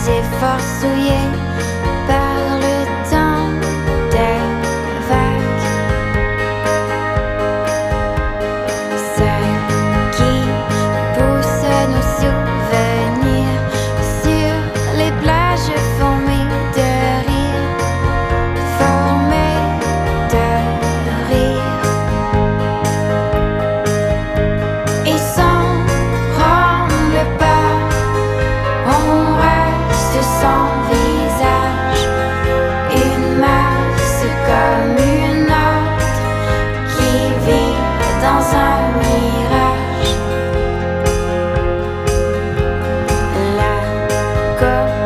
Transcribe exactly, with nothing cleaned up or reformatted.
ces forces souillées par le temps des vagues. Celles qui poussent nos souvenirs sur les plages formées de rire, formées de rire. Et sans prendre peur, on reste sans visage, une masse comme une autre qui vit dans un mirage. La